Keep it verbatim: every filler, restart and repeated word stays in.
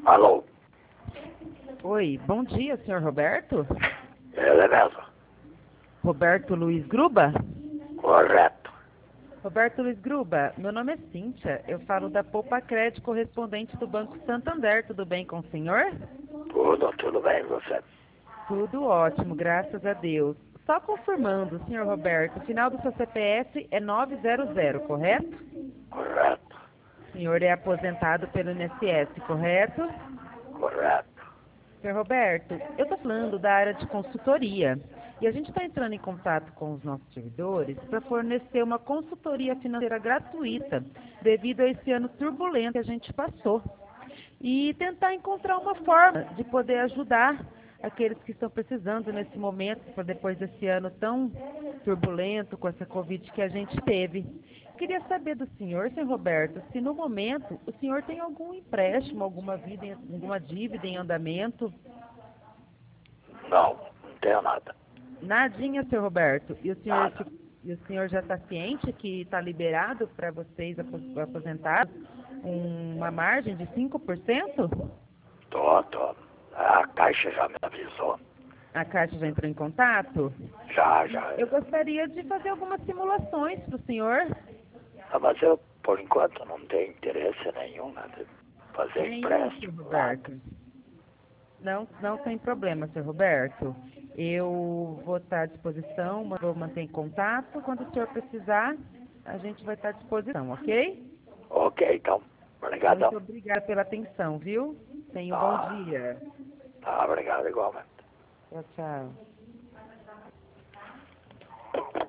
Alô? Oi, bom dia, senhor Roberto. Ele mesmo. Roberto Luiz Gruba? Correto. Roberto Luiz Gruba, meu nome é Cíntia, eu falo da Poupa Crédito, correspondente do Banco Santander, tudo bem com o senhor? Tudo, tudo bem, você? Tudo ótimo, graças a Deus. Só confirmando, senhor Roberto, o final do seu C P F é nove zero zero, correto? Correto. O senhor é aposentado pelo I N S S, correto? Correto. senhor Roberto, eu estou falando da área de consultoria e a gente está entrando em contato com os nossos servidores para fornecer uma consultoria financeira gratuita devido a esse ano turbulento que a gente passou e tentar encontrar uma forma de poder ajudar aqueles que estão precisando nesse momento, para depois desse ano tão turbulento com essa Covid que a gente teve. Queria saber do senhor, senhor Roberto, se no momento o senhor tem algum empréstimo, alguma, vida, em- alguma dívida em andamento. Não, não tenho nada. Nadinha, senhor Roberto. E o senhor, Nada. e o senhor já está ciente que está liberado para vocês apos- aposentados uma margem de cinco por cento? Tô, tô. A Caixa já me avisou. A Caixa já entrou em contato? Já, já. Eu gostaria de fazer algumas simulações para o senhor. Ah, mas eu, por enquanto, não tenho interesse nenhum né, de fazer Nenhum, senhor empréstimo. Roberto. Não, não tem problema, senhor Roberto. Eu vou estar à disposição, vou manter em contato. Quando o senhor precisar, a gente vai estar à disposição, ok? Ok, então. Obrigadão. Muito obrigada pela atenção, viu? Tenha um bom Ah, dia. tá, obrigado igualmente. Tchau, tchau.